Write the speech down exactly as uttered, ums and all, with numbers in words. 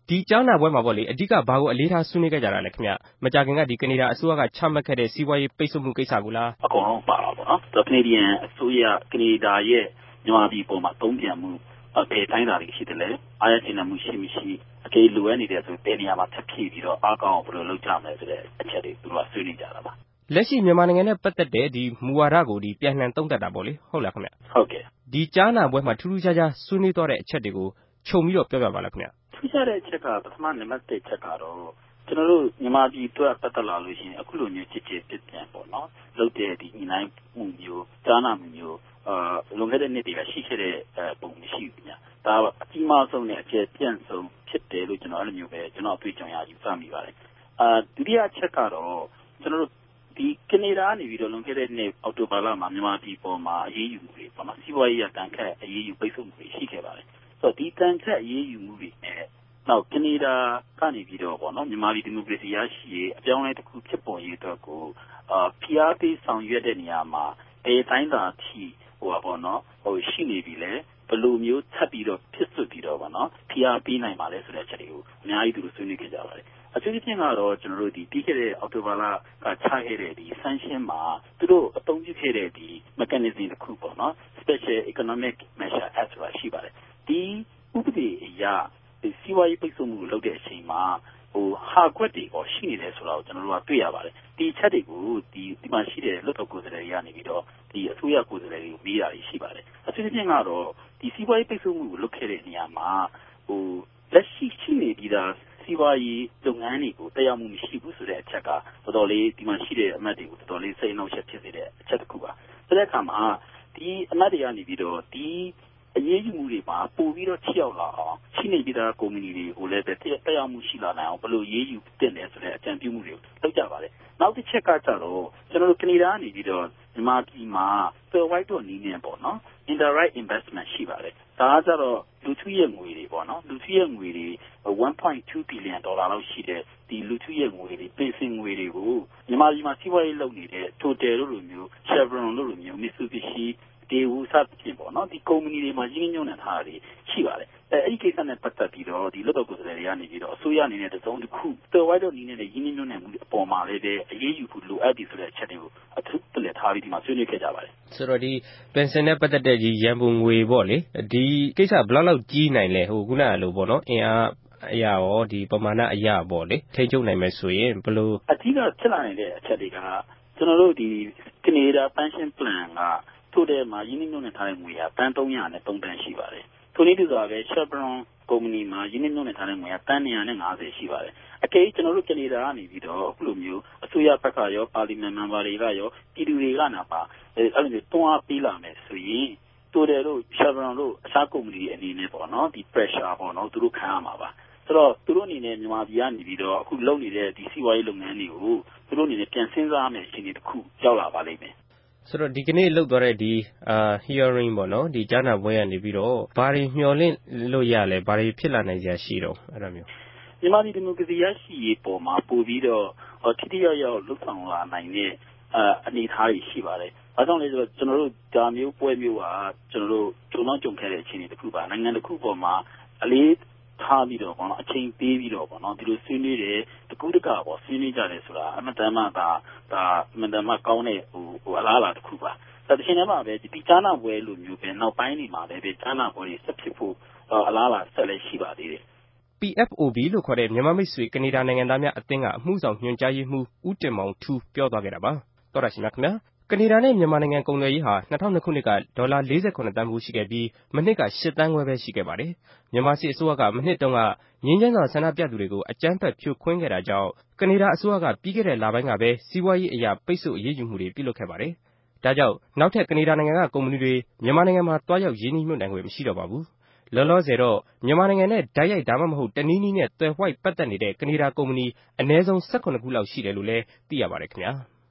ဒီကြားနာပွဲမှာပေါ့လေအဓိကဘာကိုအလေးထားဆွေးနွေးခဲ့ကြတာလဲခင်ဗျမကြခင်ကဒီကနေဒါအစိုးရကချမှတ်ခဲ့တဲ့စီးပွားရေးပိတ်ဆို့မှုကိစ္စကိုလားအကုန်လုံးပါတာပေါ့နော်။ Canadian အစိုးရကနေဒါရဲ့မြန်မာပြည်ပေါ်မှာသုံးပြန်မှုဘယ်တိုင်းတာတွေရှိတယ်လဲအားရကျေနပ်မှုရှိမရှိအကြေလိုအပ်နေတယ်ဆိုဘယ်နေရာမှာထပ်ဖြည့်ပြီးတော့အားကောင်းအောင်ဘယ်လိုလုပ်ကြမလဲဆိုတဲ့အချက်တွေသူတို့ကဆွေးနွေးကြတာပါလက်ရှိမြန်မာနိုင်ငံနဲ့ပတ်သက်တဲ့ဒီမူဝါဒကိုဒီပြန်လှန်သုံးသပ်တာပေါ့လေဟုတ်လားခင်ဗျဟုတ်ကဲ့ဒီကြားနာပွဲမှာထူးထူးခြားခြားဆွေးနွေးသွားတဲ့အချက်တွေကိုခြုံပြီးတော့ပြောပြပါလားခင်ဗျထူးခြားတဲ့အချက်ကပထမနံပါတ်တစ်ချက်ကတော့ကျွန်တော်တို့မြန်မာပြည်အတွက်ပတ်သက်လာလို့ရှိရင်အခုလိုမျိုးချစ်ချစ်ပြစ်ပြန်ပေါ့နော်လုပ်တဲ့ဒီညီနိုင်မှုမျိုးကြားနာမှုမျိုးအာလွန်ခဲ့တဲ့နှစ်တွေကရှိခဲ့တဲ့ပုံမရှိဘူးညာဒါအကြီးမားဆုံးနဲ့အကျယ်ပြန့်ဆုံးဖြစ်တယ်လို့ကျွန်တော်အဲ့လိုမျိုးပဲကျွန်တော်အတွေ့အကြုံရယူဆမိပါတယ်အာဒုတိယချက်ကတော့ကျွန်တော်တို့ဒီကနေဒါကနေပြီးတော့လွန်ခဲ့တဲ့နှစ်အောက်တိုဘာလမှာမြန်မာပြည်ပေါ်မှာအရေးယူမှုတွေပေါ့နော်စီးပွားရေးရတန်ခတ်အရေးယူပိတ်ဆို့မှုတွေရှိခဲ့ပါတယ်ဆိုတော့ဒီတန်ခတ်အရေးယူမှုတွေနဲ့နောက်ကနေဒါကနေပြီးတော့ပေါ့နော်မြန်မာပြည်ဒီမိုကရေစီရရှိရေးအပြောင်းအလဲတစ်ခုဖြစ်ပေါ်ရေးအတွက်ကိုအာဖိအားပေးဆောင်ရွက်တဲ့နေရာမှာဘယ်တိုင်းသာထိဟိုပါပေါ့နော်ဟိုရှိနေပြီလေဘယ်လိုမျိုးထပ်ပြီးတော့ဖြစ်စွပြီးတော့ပေါ့နော်ဖိအားပေးနိုင်ပါလဲဆိုတဲ့အချက်တွေကိုအများကြီးသူတို့ဆွေးနွေးခဲ့ကြပါတယ်အထူးသဖြင့်ကတော့ကျွန်တော်တို့ဒီပြီးခဲ့တဲ့အောက်တိုဘာလကချခဲ့တဲ့ဒီ sanction မှာသူတို့အသုံးပြုခဲ့တဲ့ဒီ mechanism တစ်ခုပေါ့နော် special economic measure act ဆိုတာရှိပါတယ်ဒီဥပဒေအရဒီစီးပွားရေးပိတ်ဆို့မှုကိုလုပ်တဲ့အချိန်မှာဟိုဟာကွက်တွေပေါ့ရှိနေတယ်ဆိုတာကိုကျွန်တော်တို့ကတွေ့ရပါတယ်ဒီချက်တွေကိုဒီဒီမှာရှိတဲ့လွှတ်တော်ကိုယ်စားလှယ်တွေကနေပြီးတော့ဒီအစိုးရကိုယ်စားလှယ်တွေကိုမေးတာရှိပါတယ်အထူးသဖြင့်ကတော့ဒီစီးပွားရေးပိတ်ဆို့မှုကိုလုပ်ခဲ့တဲ့နေရာမှာဟိုလက်ရှိရှိနေပြီးသားစီးပွားရေးလုပ်ငန်းတွေကိုတရားမှုမရှိဘူးဆိုတဲ့အချက်ကတော်တော်လေးဒီမှာရှိတဲ့အမတ်တွေကိုတော်တော်လေးစိတ်နှောက်ယှက်ဖြစ်စေတဲ့အချက်တစ်ခုပါဆိုတဲ့အခါမှာဒီအမတ်တွေကနေပြီးတော့ဒီအရေးယူမှုတွေမှာပို့ပြီးတော့ထိရောက်လာအောင်ရှိနေပြီးသားကုမ္ပဏီတွေကိုလည်းတရားမှုရှိလာနိုင်အောင်ဘယ်လိုရေးယူတင်လဲဆိုတဲ့အကြံပြုမှုတွေလုပ်ကြပါတယ်နောက်တစ်ချက်ကကျတော့ကျွန်တော်တို့ကနေဒါကနေပြီးတော့မြန်မာပြည်မှာ fair white တို့နီးနေပေါ့နော် indirect investment ရှိပါတယ်ဒါကကျတော့လူထုရဲ့ငွေတွေပေါ့နော်လူထုရဲ့ငွေတွေone point two billion ဒေါ်လာလောက်ရှိတဲ့ဒီလူထုရဲ့ငွေတွေပေးစင်ငွေတွေကိုမြန်မာပြည်မှာစီးပွားရေးလုပ်နေတဲ့ Total တို့လိုမျိုး Chevron တို့လိုမျိုး Mitsubishi ဒီဝူစပ်ပြင်ပေါ့နော်ဒီကုမ္ပဏီတွေမှာရင်းနှီးမြှုပ်နှံထားတာရှိပါတယ်အဲအဲ့ဒီကိစ္စနဲ့ပတ်သက်ပြီးတော့ဒီလွှတ်တော်ကိုယ်စားလှယ်တွေကနေပြီးတော့အစိုးရအနေနဲ့တစုံတစ်ခု fair white တို့နီးနေတဲ့ရင်းနှီးမြှုပ်နှံမှုအပေါ်မှာလည်းပဲအရေးယူဖို့လိုအပ်ပြီဆိုတဲ့အချက်တွေကိုအထူးတလက်ထားပြီးဒီမှာဆွေးနွေးခဲ့ကြပါတယ်ဆိုတော့ဒီပင်စင်နဲ့ပတ်သက်တဲ့ဒီရန်ပုံငွေပေါ့လေဒီကိစ္စဘယ်လောက်လောက်ကြီးနိုင်လဲဟိုခုနကလိုပေါ့နော်အင်အားအရာရောဒီပမာဏအရာပေါ့လေထိချုပ်နိုင်မယ်ဆိုရင်ဘယ်လိုအဓိကဖြစ်လာနေတဲ့အချက်တွေကကျွန်တော်တို့ဒီကနေဒါ pension plan ကထို့တဲ့မှာရင်းနှီးမြှုပ်နှံထားတဲ့ငွေကတန်းသုံးရာနဲ့သုံးတန်းရှိပါတယ်ထို့နည်းတူစွာပဲ Chevron ကုမ္ပဏီမှာရင်းနှီးမြှုပ်နှံထားတဲ့ငွေကတန်းtwo hundred fiftyရှိပါတယ်အကယ်ကျွန်တော်တို့ကနေဒါကနေပြီးတော့အခုလိုမျိုးအစိုးရဘက်ကရောပါလီမန်မန်ဘာတွေကရောပြည်သူတွေကနာပါအဲ့လိုမျိုးတွန်းအားပေးလာမယ်ဆိုရင်တိုတယ်တို့ Chevron တို့အခြားကုမ္ပဏီတွေအနေနဲ့ပေါ့နော်ဒီ pressure ပေါ့နော်သူတို့ခံရမှာပါဆိုတော့သူတို့အနေနဲ့မြန်မာပြည်ကနေပြီးတော့အခုလုပ်နေတဲ့ဒီစီးပွားရေးလုပ်ငန်းတွေကိုသူတို့အနေနဲ့ပြန်စဉ်းစားမယ်အခြေအနေတစ်ခုရောက်လာပါလိမ့်မယ်ဆိုတော့ဒီကနေ့လုပ်သွားတဲ့ဒီအာ hearing ပေါ့နော်ဒီကြားနာပွဲကနေပြီးတော့ဘာတွေမျှော်လင့်လို့ရလဲဘာတွေဖြစ်လာနိုင်စရာရှိတော့အဲ့လိုမျိုးမြန်မာပြည်ဒီမိုကရေစီရရှိရေးပေါ်မှာပို့ပြီးတော့ထိထိရောက်ရောက်လှုပ်ဆောင်လာနိုင်တဲ့အာအနေအထားတွေရှိပါတယ်။ဘာကြောင့်လဲဆိုတော့ကျွန်တော်တို့ဒါမျိုးပွဲမျိုးကကျွန်တော်တို့ဂျုံတော့ဂျုံခဲ့တဲ့အခြေအနေတစ်ခုပါနိုင်ငံတစ်ခုပေါ်မှာအလေးထားပြီးတော့ပေါ့နော်အချိန်ပေးပြီးတော့ပေါ့နော်ဒီလိုဆွေးနွေးတယ်တကူးတကပေါ့ဆွေးနွေးကြတယ်ဆိုတာအမှန်တမ်းမှဒါဒါအမှန်တမ်းမှကောင်းတဲ့ဟိုဟိုအလားအလာတစ်ခုပါဒါတချိန်တည်းမှာပဲဒီကြားနာပွဲလိုမျိုးပဲနောက်ပိုင်းနေမှာလည်းပဲကြားနာပွဲတွေဆက်ဖြစ်ဖို့အလားအလာဆက်လက်ရှိပါသေးတယ် P F O B လို့ခေါ်တဲ့မြန်မာမိတ်ဆွေကနေဒါနိုင်ငံသားများအသင်းကအမှုဆောင်ညွှန်ကြားရေးမှူးဦးတင်မောင်ထူးပြောသွားခဲ့တာပါတော်ရရှိမြခင်ဗျာကနေဒါနဲ့မြန်မာနိုင်ငံကုန်သွယ်ရေးဟာ၂၀၀၂ခုနှစ်ကဒေါ်လာ၄၇တန်းဖိုးရှိခဲ့ပြီးမနှစ်က၈တန်းခွဲပဲရှိခဲ့ပါတယ်မြန်မာစစ်အစိုးရကမနှစ်တုန်းကငြိမ်းချမ်းစွာဆန္ဒပြသူတွေကိုအကြမ်းဖက်ဖြိုခွင်းခဲ့တာကြောင့်ကနေဒါအစိုးရကပြီးခဲ့တဲ့လပိုင်းကပဲစီးပွားရေးအရာပိတ်ဆို့အရေးယူမှုတွေပြုလုပ်ခဲ့ပါတယ်ဒါကြောင့်နောက်ထပ်ကနေဒါနိုင်ငံကကုမ္ပဏီတွေမြန်မာနိုင်ငံမှာတွားရောက်ရင်းနှီးမြှုပ်နှံခွင့်မရှိတော့ပါဘူးလောလောဆယ်တော့မြန်မာနိုင်ငံနဲ့ဓာတ်ရိုက်ဒါမှမဟုတ်တနည်းနည်းနဲ့သွယ်ဝှိုက်ပတ်သက်နေတဲ့ကနေဒါကုမ္ပဏီအနည်းဆုံး၁၇ခုလောက်ရှိတယ်လို့လည်းသိရပါတယ်ခင်ဗျာ